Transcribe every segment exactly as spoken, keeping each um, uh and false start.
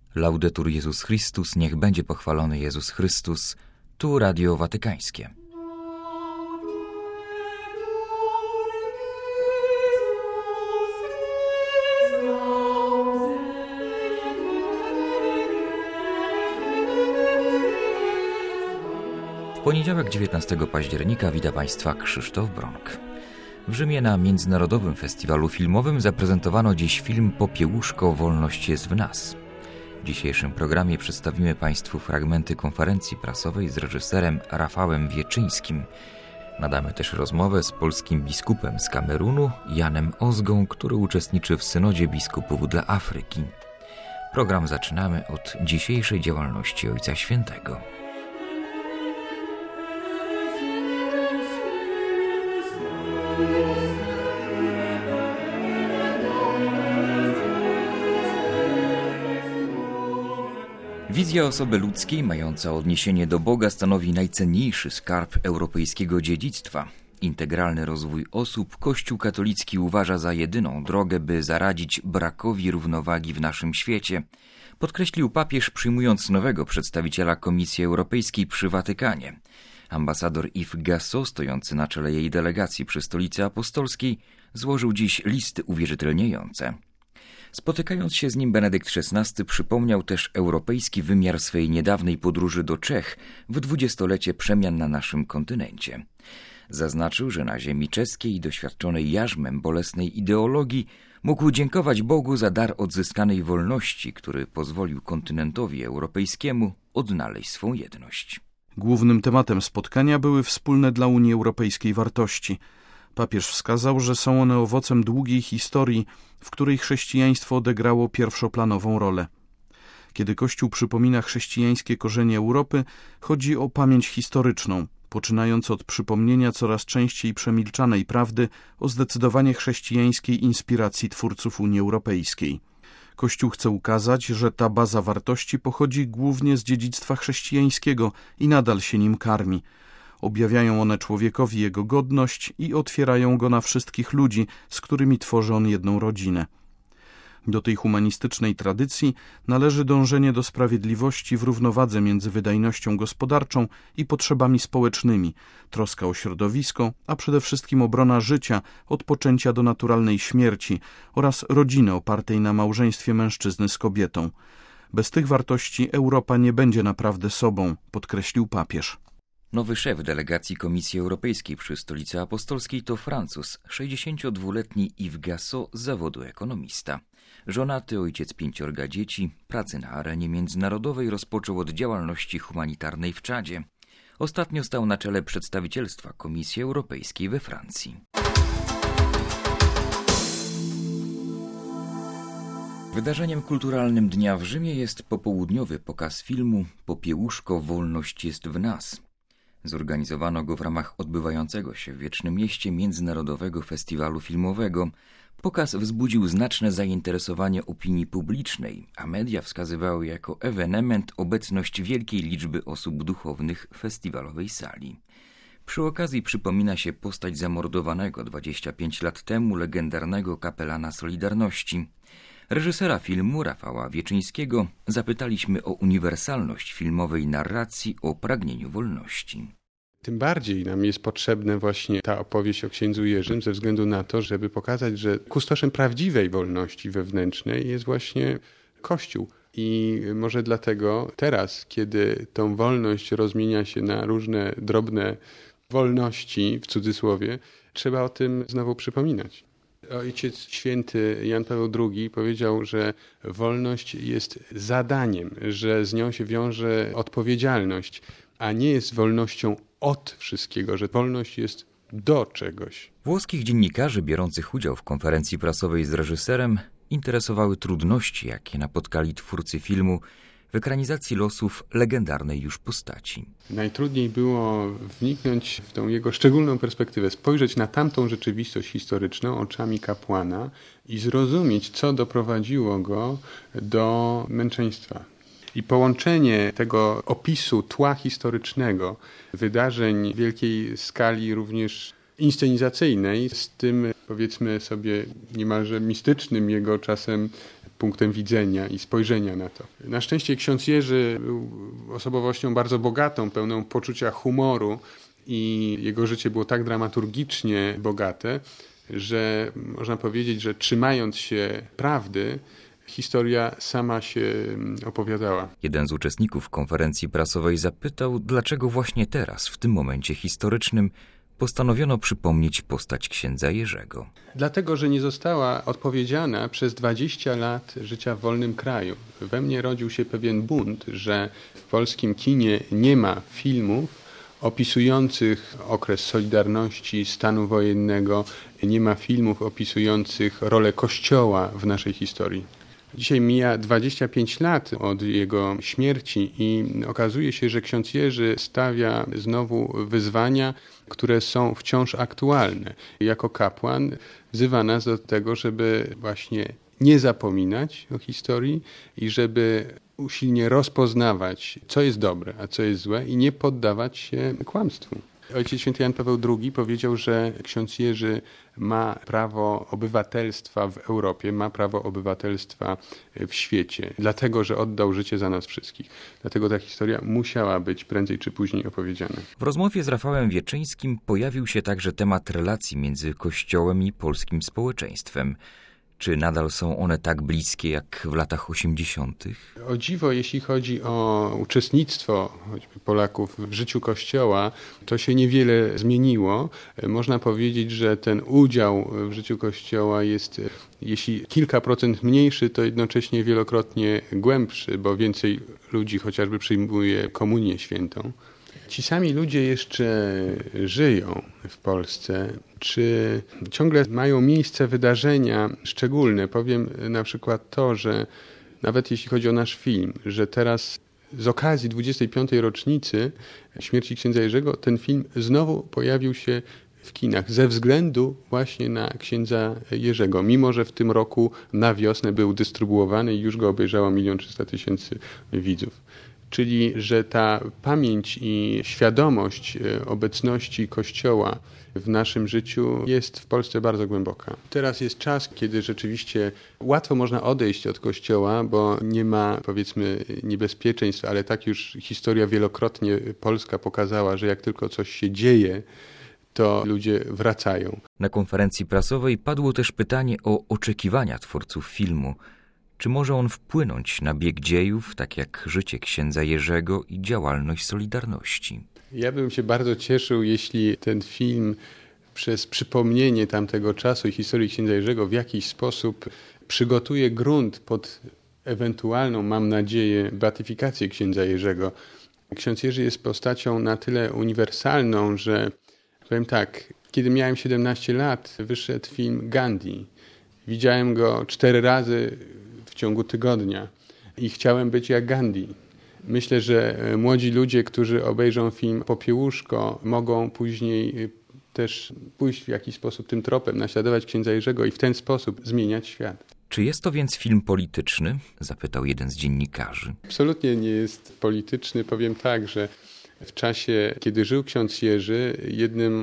Laudetur Jezus Chrystus, niech będzie pochwalony Jezus Chrystus. Tu Radio Watykańskie. W poniedziałek dziewiętnastego października wita Państwa Krzysztof Bronk. W Rzymie na Międzynarodowym Festiwalu Filmowym zaprezentowano dziś film Popiełuszko, wolność jest w nas. W dzisiejszym programie przedstawimy Państwu fragmenty konferencji prasowej z reżyserem Rafałem Wieczyńskim. Nadamy też rozmowę z polskim biskupem z Kamerunu, Janem Ozgą, który uczestniczy w synodzie biskupów dla Afryki. Program zaczynamy od dzisiejszej działalności Ojca Świętego. Wizja osoby ludzkiej mająca odniesienie do Boga stanowi najcenniejszy skarb europejskiego dziedzictwa. Integralny rozwój osób Kościół katolicki uważa za jedyną drogę, by zaradzić brakowi równowagi w naszym świecie, podkreślił papież, przyjmując nowego przedstawiciela Komisji Europejskiej przy Watykanie. Ambasador Yves Gassot, stojący na czele jej delegacji przy Stolicy Apostolskiej, złożył dziś listy uwierzytelniające. Spotykając się z nim, Benedykt szesnasty przypomniał też europejski wymiar swej niedawnej podróży do Czech w dwudziestolecie przemian na naszym kontynencie. Zaznaczył, że na ziemi czeskiej, doświadczonej jarzmem bolesnej ideologii, mógł dziękować Bogu za dar odzyskanej wolności, który pozwolił kontynentowi europejskiemu odnaleźć swą jedność. Głównym tematem spotkania były wspólne dla Unii Europejskiej wartości. Papież wskazał, że są one owocem długiej historii, w której chrześcijaństwo odegrało pierwszoplanową rolę. Kiedy Kościół przypomina chrześcijańskie korzenie Europy, chodzi o pamięć historyczną, poczynając od przypomnienia coraz częściej przemilczanej prawdy o zdecydowanie chrześcijańskiej inspiracji twórców Unii Europejskiej. Kościół chce ukazać, że ta baza wartości pochodzi głównie z dziedzictwa chrześcijańskiego i nadal się nim karmi. Objawiają one człowiekowi jego godność i otwierają go na wszystkich ludzi, z którymi tworzy on jedną rodzinę. Do tej humanistycznej tradycji należy dążenie do sprawiedliwości w równowadze między wydajnością gospodarczą i potrzebami społecznymi, troska o środowisko, a przede wszystkim obrona życia od poczęcia do naturalnej śmierci oraz rodziny opartej na małżeństwie mężczyzny z kobietą. Bez tych wartości Europa nie będzie naprawdę sobą, podkreślił papież. Nowy szef delegacji Komisji Europejskiej przy Stolicy Apostolskiej to Francuz, sześćdziesięciodwuletni Yves Gassot z zawodu ekonomista. Żonaty, ojciec pięciorga dzieci, pracę na arenie międzynarodowej rozpoczął od działalności humanitarnej w Czadzie. Ostatnio stał na czele przedstawicielstwa Komisji Europejskiej we Francji. Wydarzeniem kulturalnym dnia w Rzymie jest popołudniowy pokaz filmu Popiełuszko, wolność jest w nas. Zorganizowano go w ramach odbywającego się w Wiecznym Mieście Międzynarodowego Festiwalu Filmowego. Pokaz wzbudził znaczne zainteresowanie opinii publicznej, a media wskazywały jako ewenement obecność wielkiej liczby osób duchownych w festiwalowej sali. Przy okazji przypomina się postać zamordowanego dwadzieścia pięć lat temu legendarnego kapelana Solidarności. Reżysera filmu Rafała Wieczyńskiego zapytaliśmy o uniwersalność filmowej narracji o pragnieniu wolności. Tym bardziej nam jest potrzebna właśnie ta opowieść o księdzu Jerzym ze względu na to, żeby pokazać, że kustoszem prawdziwej wolności wewnętrznej jest właśnie Kościół. I może dlatego teraz, kiedy tą wolność rozmienia się na różne drobne wolności, w cudzysłowie, trzeba o tym znowu przypominać. Ojciec Święty Jan Paweł drugi powiedział, że wolność jest zadaniem, że z nią się wiąże odpowiedzialność, a nie jest wolnością od wszystkiego, że wolność jest do czegoś. Włoskich dziennikarzy biorących udział w konferencji prasowej z reżyserem interesowały trudności, jakie napotkali twórcy filmu w ekranizacji losów legendarnej już postaci. Najtrudniej było wniknąć w tą jego szczególną perspektywę, spojrzeć na tamtą rzeczywistość historyczną oczami kapłana i zrozumieć, co doprowadziło go do męczeństwa. I połączenie tego opisu tła historycznego, wydarzeń wielkiej skali również inscenizacyjnej z tym, powiedzmy sobie, niemalże mistycznym jego czasem punktem widzenia i spojrzenia na to. Na szczęście ksiądz Jerzy był osobowością bardzo bogatą, pełną poczucia humoru i jego życie było tak dramaturgicznie bogate, że można powiedzieć, że trzymając się prawdy, historia sama się opowiadała. Jeden z uczestników konferencji prasowej zapytał, dlaczego właśnie teraz, w tym momencie historycznym, postanowiono przypomnieć postać księdza Jerzego. Dlatego, że nie została odpowiedziana przez dwadzieścia lat życia w wolnym kraju. We mnie rodził się pewien bunt, że w polskim kinie nie ma filmów opisujących okres Solidarności, stanu wojennego, nie ma filmów opisujących rolę Kościoła w naszej historii. Dzisiaj mija dwadzieścia pięć lat od jego śmierci i okazuje się, że ksiądz Jerzy stawia znowu wyzwania, które są wciąż aktualne. Jako kapłan wzywa nas do tego, żeby właśnie nie zapominać o historii i żeby usilnie rozpoznawać, co jest dobre, a co jest złe i nie poddawać się kłamstwu. Ojciec święty Jan Paweł drugi powiedział, że ksiądz Jerzy ma prawo obywatelstwa w Europie, ma prawo obywatelstwa w świecie, dlatego, że oddał życie za nas wszystkich. Dlatego ta historia musiała być prędzej czy później opowiedziana. W rozmowie z Rafałem Wierczyńskim pojawił się także temat relacji między Kościołem i polskim społeczeństwem. Czy nadal są one tak bliskie jak w latach osiemdziesiątych? O dziwo, jeśli chodzi o uczestnictwo choćby Polaków w życiu Kościoła, to się niewiele zmieniło. Można powiedzieć, że ten udział w życiu Kościoła jest, jeśli kilka procent mniejszy, to jednocześnie wielokrotnie głębszy, bo więcej ludzi chociażby przyjmuje komunię świętą. Ci sami ludzie jeszcze żyją w Polsce. Czy ciągle mają miejsce wydarzenia szczególne? Powiem na przykład to, że nawet jeśli chodzi o nasz film, że teraz z okazji dwudziestej piątej rocznicy śmierci księdza Jerzego ten film znowu pojawił się w kinach ze względu właśnie na księdza Jerzego. Mimo że w tym roku na wiosnę był dystrybuowany i już go obejrzało milion trzysta tysięcy widzów. Czyli że ta pamięć i świadomość obecności Kościoła w naszym życiu jest w Polsce bardzo głęboka. Teraz jest czas, kiedy rzeczywiście łatwo można odejść od Kościoła, bo nie ma, powiedzmy, niebezpieczeństw, ale tak już historia wielokrotnie polska pokazała, że jak tylko coś się dzieje, to ludzie wracają. Na konferencji prasowej padło też pytanie o oczekiwania twórców filmu. Czy może on wpłynąć na bieg dziejów, tak jak życie księdza Jerzego i działalność Solidarności? Ja bym się bardzo cieszył, jeśli ten film przez przypomnienie tamtego czasu i historii księdza Jerzego w jakiś sposób przygotuje grunt pod ewentualną, mam nadzieję, beatyfikację księdza Jerzego. Ksiądz Jerzy jest postacią na tyle uniwersalną, że powiem tak, kiedy miałem siedemnaście lat, wyszedł film Gandhi. Widziałem go cztery razy w ciągu tygodnia i chciałem być jak Gandhi. Myślę, że młodzi ludzie, którzy obejrzą film Popiełuszko, mogą później też pójść w jakiś sposób tym tropem, naśladować księdza Jerzego i w ten sposób zmieniać świat. Czy jest to więc film polityczny? Zapytał jeden z dziennikarzy. Absolutnie nie jest polityczny. Powiem tak, że w czasie, kiedy żył ksiądz Jerzy, jednym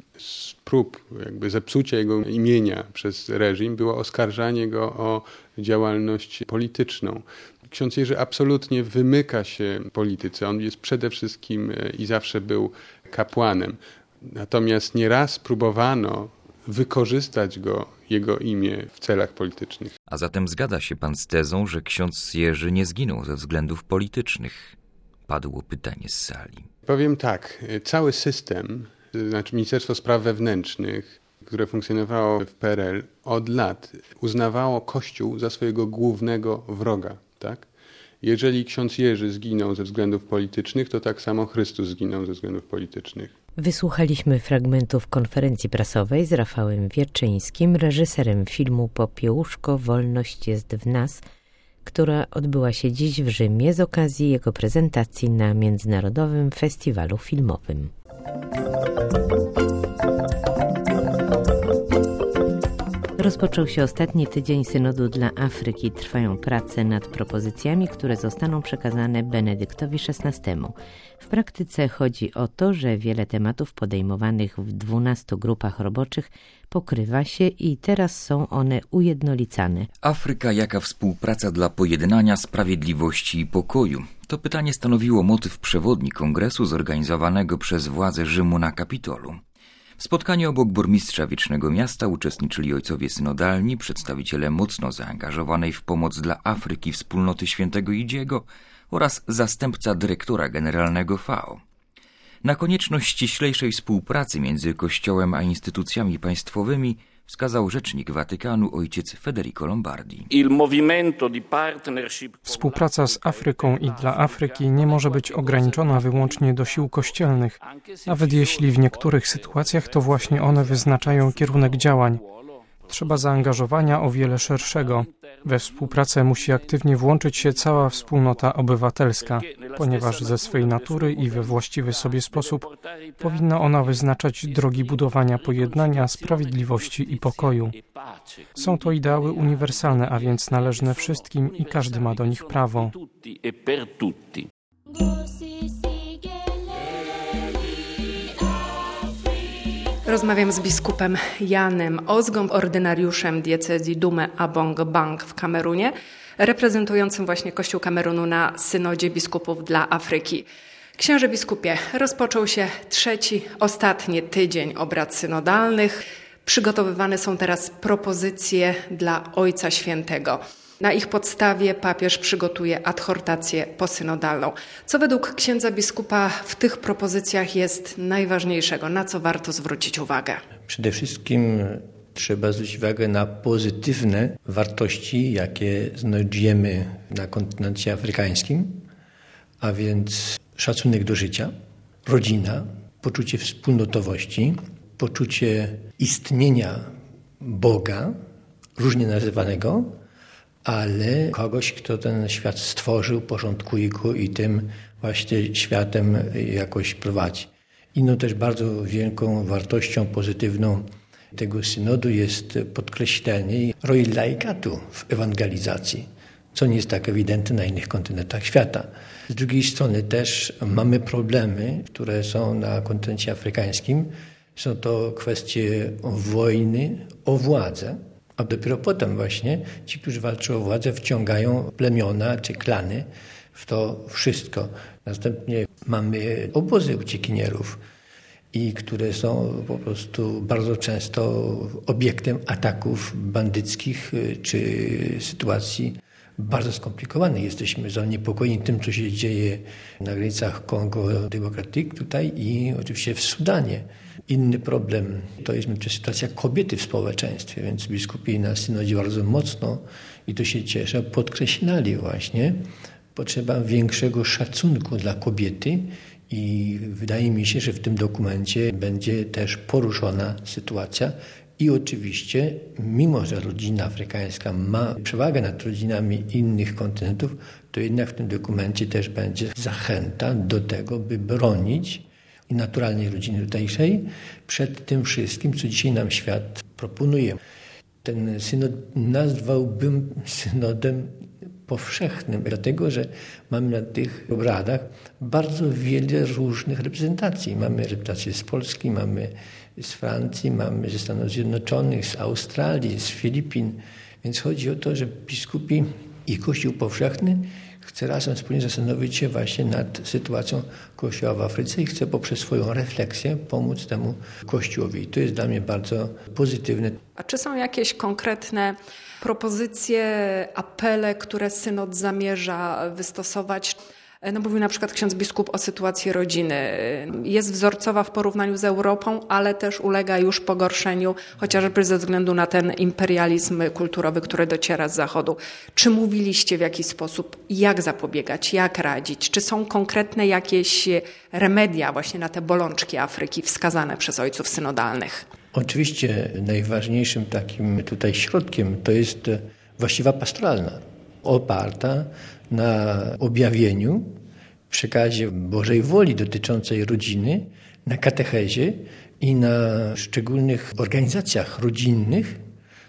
z prób jakby zepsucia jego imienia przez reżim było oskarżanie go o działalność polityczną. Ksiądz Jerzy absolutnie wymyka się polityce. On jest przede wszystkim i zawsze był kapłanem. Natomiast nieraz próbowano wykorzystać go, jego imię w celach politycznych. A zatem zgadza się pan z tezą, że ksiądz Jerzy nie zginął ze względów politycznych? Padło pytanie z sali. Powiem tak, cały system, to znaczy Ministerstwo Spraw Wewnętrznych, które funkcjonowało w P R L, od lat uznawało Kościół za swojego głównego wroga. Tak? Jeżeli ksiądz Jerzy zginął ze względów politycznych, to tak samo Chrystus zginął ze względów politycznych. Wysłuchaliśmy fragmentów konferencji prasowej z Rafałem Wierczyńskim, reżyserem filmu Popiełuszko, wolność jest w nas, która odbyła się dziś w Rzymie z okazji jego prezentacji na Międzynarodowym Festiwalu Filmowym. Rozpoczął się ostatni tydzień Synodu dla Afryki. Trwają prace nad propozycjami, które zostaną przekazane Benedyktowi szesnastemu. W praktyce chodzi o to, że wiele tematów podejmowanych w dwunastu grupach roboczych pokrywa się i teraz są one ujednolicane. Afryka jaka współpraca dla pojednania, sprawiedliwości i pokoju? To pytanie stanowiło motyw przewodni kongresu zorganizowanego przez władze Rzymu na Kapitolu. W spotkaniu obok burmistrza Wiecznego Miasta uczestniczyli ojcowie synodalni, przedstawiciele mocno zaangażowanej w pomoc dla Afryki Wspólnoty Świętego Idziego oraz zastępca dyrektora generalnego F A O. Na konieczność ściślejszej współpracy między Kościołem a instytucjami państwowymi wskazał rzecznik Watykanu ojciec Federico Lombardi. Współpraca z Afryką i dla Afryki nie może być ograniczona wyłącznie do sił kościelnych, nawet jeśli w niektórych sytuacjach to właśnie one wyznaczają kierunek działań. Trzeba zaangażowania o wiele szerszego. We współpracę musi aktywnie włączyć się cała wspólnota obywatelska, ponieważ ze swej natury i we właściwy sobie sposób powinna ona wyznaczać drogi budowania pojednania, sprawiedliwości i pokoju. Są to ideały uniwersalne, a więc należne wszystkim i każdy ma do nich prawo. Rozmawiam z biskupem Janem Ozgą, ordynariuszem diecezji Dumé-Abong-Bang w Kamerunie, reprezentującym właśnie Kościół Kamerunu na synodzie biskupów dla Afryki. Księże biskupie, rozpoczął się trzeci, ostatni tydzień obrad synodalnych. Przygotowywane są teraz propozycje dla Ojca Świętego. Na ich podstawie papież przygotuje adhortację posynodalną. Co według księdza biskupa w tych propozycjach jest najważniejszego? Na co warto zwrócić uwagę? Przede wszystkim trzeba zwrócić uwagę na pozytywne wartości, jakie znajdziemy na kontynencie afrykańskim, a więc szacunek do życia, rodzina, poczucie wspólnotowości, poczucie istnienia Boga, różnie nazywanego, ale kogoś, kto ten świat stworzył, porządkuje go i tym właśnie światem jakoś prowadzi. Inną też bardzo wielką wartością pozytywną tego synodu jest podkreślenie roli laikatu w ewangelizacji, co nie jest tak ewidentne na innych kontynentach świata. Z drugiej strony też mamy problemy, które są na kontynencie afrykańskim. Są to kwestie wojny o władzę, a dopiero potem właśnie ci, którzy walczą o władzę, wciągają plemiona czy klany w to wszystko. Następnie mamy obozy uciekinierów, i które są po prostu bardzo często obiektem ataków bandyckich czy sytuacji bardzo skomplikowanych. Jesteśmy zaniepokojeni tym, co się dzieje na granicach Kongo Democratic tutaj i oczywiście w Sudanie. Inny problem to jest sytuacja kobiety w społeczeństwie, więc biskupi na synodzie bardzo mocno, i to się cieszę, podkreślali właśnie potrzeba większego szacunku dla kobiety i wydaje mi się, że w tym dokumencie będzie też poruszona sytuacja i oczywiście, mimo że rodzina afrykańska ma przewagę nad rodzinami innych kontynentów, to jednak w tym dokumencie też będzie zachęta do tego, by bronić i naturalnej rodziny tutejszej przed tym wszystkim, co dzisiaj nam świat proponuje. Ten synod nazwałbym synodem powszechnym, dlatego że mamy na tych obradach bardzo wiele różnych reprezentacji. Mamy reprezentacje z Polski, mamy z Francji, mamy ze Stanów Zjednoczonych, z Australii, z Filipin. Więc chodzi o to, że biskupi i Kościół powszechny chce razem wspólnie zastanowić się właśnie nad sytuacją Kościoła w Afryce i chce poprzez swoją refleksję pomóc temu Kościołowi. I to jest dla mnie bardzo pozytywne. A czy są jakieś konkretne propozycje, apele, które synod zamierza wystosować? No, mówił na przykład ksiądz biskup o sytuacji rodziny. Jest wzorcowa w porównaniu z Europą, ale też ulega już pogorszeniu, chociażby ze względu na ten imperializm kulturowy, który dociera z Zachodu. Czy mówiliście w jakiś sposób, jak zapobiegać, jak radzić? Czy są konkretne jakieś remedia właśnie na te bolączki Afryki wskazane przez ojców synodalnych? Oczywiście najważniejszym takim tutaj środkiem to jest właściwa pastoralna, oparta na objawieniu, przekazie Bożej woli dotyczącej rodziny, na katechezie i na szczególnych organizacjach rodzinnych,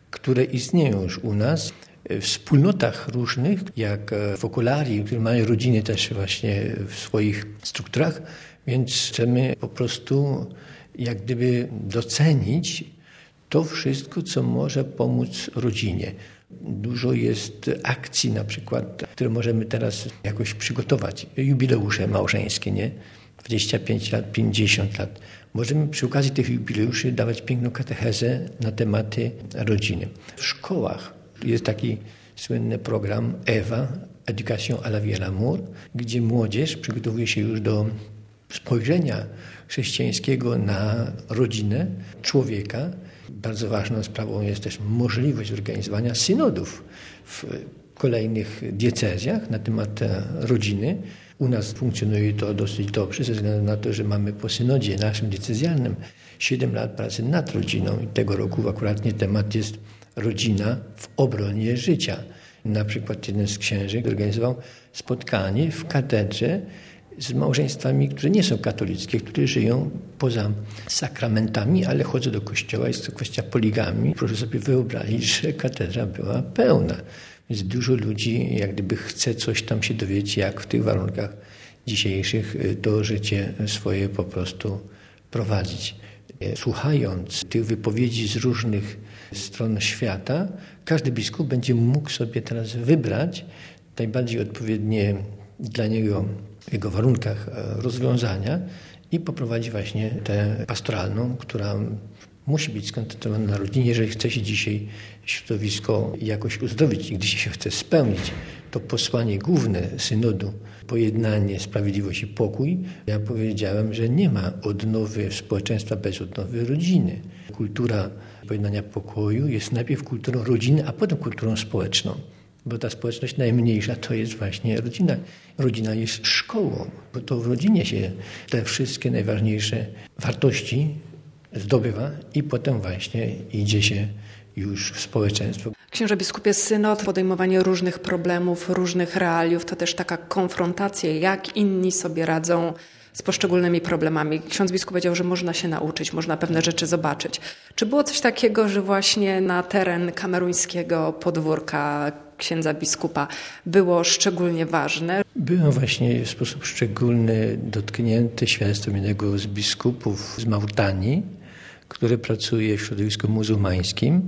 które istnieją już u nas w wspólnotach różnych, jak fokolari, które mają rodziny też właśnie w swoich strukturach, więc chcemy po prostu jak gdyby docenić to wszystko, co może pomóc rodzinie. Dużo jest akcji na przykład, które możemy teraz jakoś przygotować. Jubileusze małżeńskie, nie? dwadzieścia pięć lat, pięćdziesiąt lat. Możemy przy okazji tych jubileuszy dawać piękną katechezę na tematy rodziny. W szkołach jest taki słynny program Ewa, Education à la vie et à l'amour, gdzie młodzież przygotowuje się już do spojrzenia chrześcijańskiego na rodzinę, człowieka. Bardzo ważną sprawą jest też możliwość zorganizowania synodów w kolejnych diecezjach na temat rodziny. U nas funkcjonuje to dosyć dobrze ze względu na to, że mamy po synodzie naszym diecezjalnym siedem lat pracy nad rodziną i tego roku akuratnie temat jest rodzina w obronie życia. Na przykład jeden z księży organizował spotkanie w katedrze z małżeństwami, które nie są katolickie, które żyją poza sakramentami, ale chodzą do kościoła. Jest to kwestia poligamii. Proszę sobie wyobrazić, że katedra była pełna. Więc dużo ludzi jak gdyby chce coś tam się dowiedzieć, jak w tych warunkach dzisiejszych to życie swoje po prostu prowadzić. Słuchając tych wypowiedzi z różnych stron świata, każdy biskup będzie mógł sobie teraz wybrać najbardziej odpowiednie dla niego w jego warunkach rozwiązania i poprowadzi właśnie tę pastoralną, która musi być skoncentrowana na rodzinie, jeżeli chce się dzisiaj środowisko jakoś uzdrowić i gdy się chce spełnić to posłanie główne synodu, pojednanie, sprawiedliwość i pokój. Ja powiedziałem, że nie ma odnowy społeczeństwa bez odnowy rodziny. Kultura pojednania pokoju jest najpierw kulturą rodziny, a potem kulturą społeczną. Bo ta społeczność najmniejsza to jest właśnie rodzina. Rodzina jest szkołą, bo to w rodzinie się te wszystkie najważniejsze wartości zdobywa i potem właśnie idzie się już w społeczeństwo. Księże biskupie, synod, podejmowanie różnych problemów, różnych realiów, to też taka konfrontacja, jak inni sobie radzą z poszczególnymi problemami. Ksiądz biskup powiedział, że można się nauczyć, można pewne rzeczy zobaczyć. Czy było coś takiego, że właśnie na teren kameruńskiego podwórka księdza biskupa było szczególnie ważne? Byłem właśnie w sposób szczególny dotknięty świadectwem jednego z biskupów z Mauretanii, który pracuje w środowisku muzułmańskim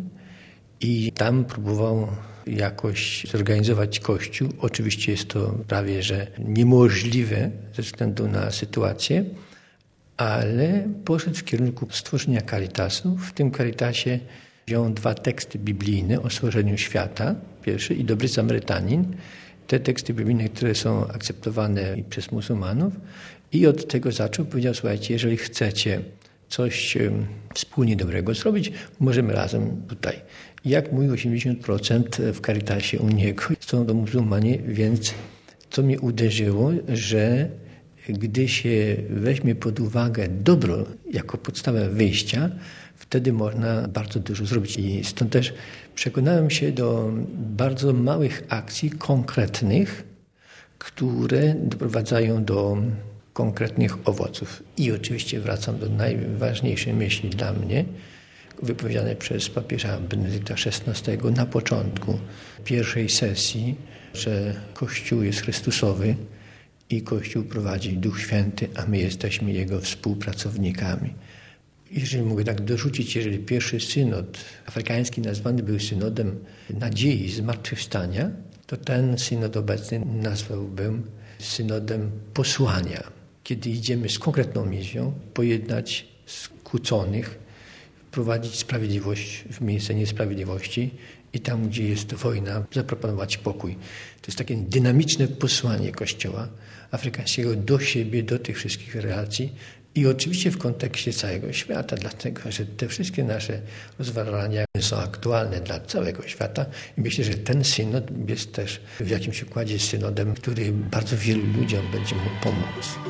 i tam próbował jakoś zorganizować kościół. Oczywiście jest to prawie że niemożliwe ze względu na sytuację, ale poszedł w kierunku stworzenia Caritasu. W tym Caritasie wziął dwa teksty biblijne o stworzeniu świata, pierwszy i Dobry Samarytanin. Te teksty biblijne, które są akceptowane i przez muzułmanów i od tego zaczął, powiedział, słuchajcie, jeżeli chcecie coś wspólnie dobrego zrobić, możemy razem tutaj. Jak mówi osiemdziesiąt procent w Caritasie u niego są to muzułmanie, więc to mnie uderzyło, że gdy się weźmie pod uwagę dobro jako podstawę wyjścia, wtedy można bardzo dużo zrobić. I stąd też przekonałem się do bardzo małych akcji konkretnych, które doprowadzają do konkretnych owoców. I oczywiście wracam do najważniejszej myśli dla mnie, wypowiedzianej przez papieża Benedykta szesnastego na początku pierwszej sesji, że Kościół jest Chrystusowy i Kościół prowadzi Duch Święty, a my jesteśmy Jego współpracownikami. Jeżeli mogę tak dorzucić, jeżeli pierwszy synod afrykański nazwany był synodem nadziei, zmartwychwstania, to ten synod obecny nazwałbym synodem posłania. Kiedy idziemy z konkretną misją, pojednać skłóconych, prowadzić sprawiedliwość w miejsce niesprawiedliwości i tam, gdzie jest wojna, zaproponować pokój. To jest takie dynamiczne posłanie Kościoła afrykańskiego do siebie, do tych wszystkich relacji i oczywiście w kontekście całego świata, dlatego że te wszystkie nasze rozważania są aktualne dla całego świata i myślę, że ten synod jest też w jakimś układzie synodem, który bardzo wielu ludziom będzie mógł pomóc.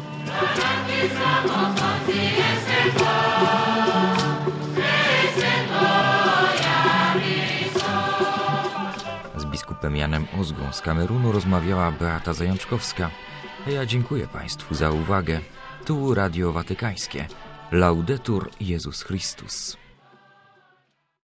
Z biskupem Janem Ozgą z Kamerunu rozmawiała Beata Zajączkowska. A ja dziękuję Państwu za uwagę. Tu Radio Watykańskie. Laudetur Jezus Chrystus.